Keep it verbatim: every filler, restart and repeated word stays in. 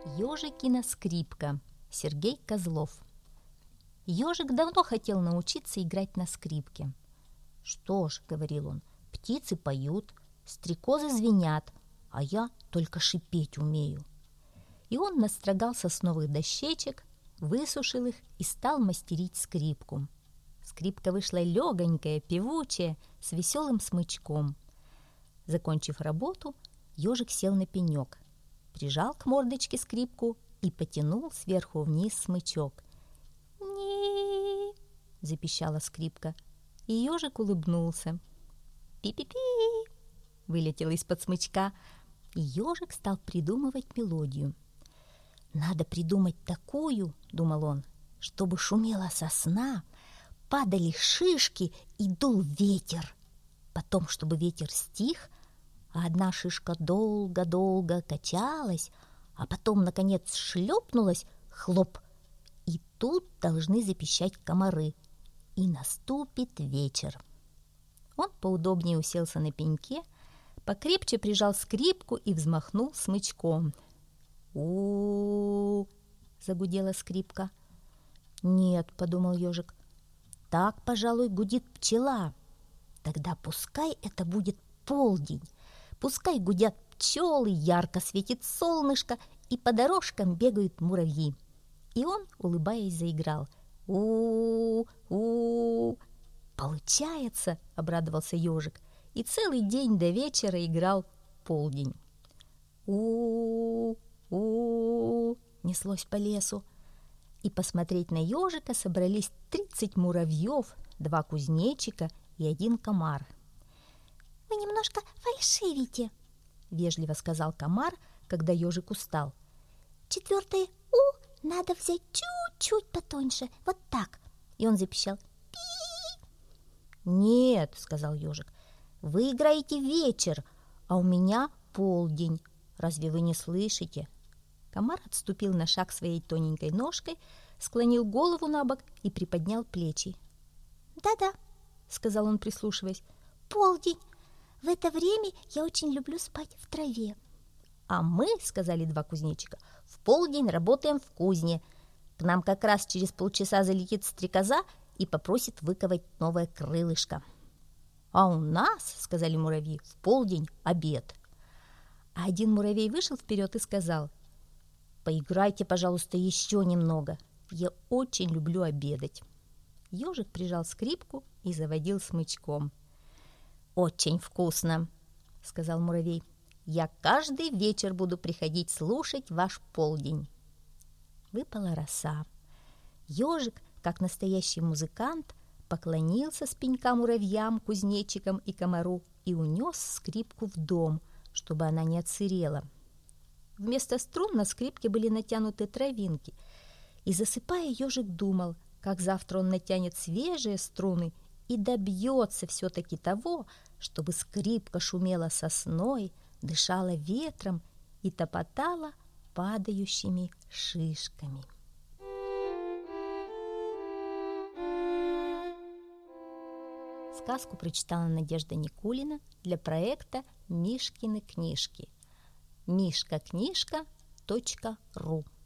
Ёжикина скрипка. Сергей Козлов. Ёжик давно хотел научиться играть на скрипке. «Что ж, — говорил он, — птицы поют, стрекозы звенят, а я только шипеть умею». И он настрогал сосновых дощечек, высушил их и стал мастерить скрипку. Скрипка вышла легонькая, певучая, с веселым смычком. Закончив работу, ёжик сел на пенек, прижал к мордочке скрипку и потянул сверху вниз смычок. «Ни!» — запищала скрипка, и ёжик улыбнулся. «Пи-пи-пи!» — вылетело из-под смычка, и ёжик стал придумывать мелодию. «Надо придумать такую, — думал он, — чтобы шумела сосна, падали шишки и дул ветер. Потом, чтобы ветер стих, а одна шишка долго-долго качалась, а потом, наконец, шлепнулась, хлоп, и тут должны запищать комары, и наступит вечер». Он поудобнее уселся на пеньке, покрепче прижал скрипку и взмахнул смычком. у, -у, -у загудела скрипка. «Нет, — подумал ёжик, — так, пожалуй, гудит пчела. Тогда пускай это будет полдень, пускай гудят пчелы, ярко светит солнышко, и по дорожкам бегают муравьи». И он, улыбаясь, заиграл. у, -у, -у. «Получается, — обрадовался ёжик, — и целый день до вечера играл полдень». у, -у, -у неслось по лесу, и посмотреть на ёжика собрались тридцать муравьев, два кузнечика и один комар. «Вы немножко фальшивите, — вежливо сказал комар, когда ёжик устал. «Четвертое «у» надо взять чуть-чуть потоньше, вот так». И он запищал: «Пи!» «Нет, — сказал ёжик, — вы играете вечер, а у меня полдень. Разве вы не слышите?» Комар отступил на шаг своей тоненькой ножкой, склонил голову на бок и приподнял плечи. «Да-да, — сказал он, прислушиваясь, — полдень. В это время я очень люблю спать в траве». «А мы, — сказали два кузнечика, — в полдень работаем в кузне. К нам как раз через полчаса залетит стрекоза и попросит выковать новое крылышко». «А у нас, — сказали муравьи, — в полдень обед». А один муравей вышел вперед и сказал: «Поиграйте, пожалуйста, еще немного. Я очень люблю обедать». Ёжик прижал скрипку и заводил смычком. «Очень вкусно, — сказал муравей. Я каждый вечер буду приходить слушать ваш полдень». Выпала роса. Ёжик, как настоящий музыкант, поклонился с пенька муравьям, кузнечикам и комару и унес скрипку в дом, чтобы она не отсырела. Вместо струн на скрипке были натянуты травинки, и, засыпая, ёжик думал, как завтра он натянет свежие струны и добьется все-таки того, чтобы скрипка шумела сосной, дышала ветром и топотала падающими шишками. Сказку прочитала Надежда Никулина для проекта «Мишкины книжки». мишка книжка точка ру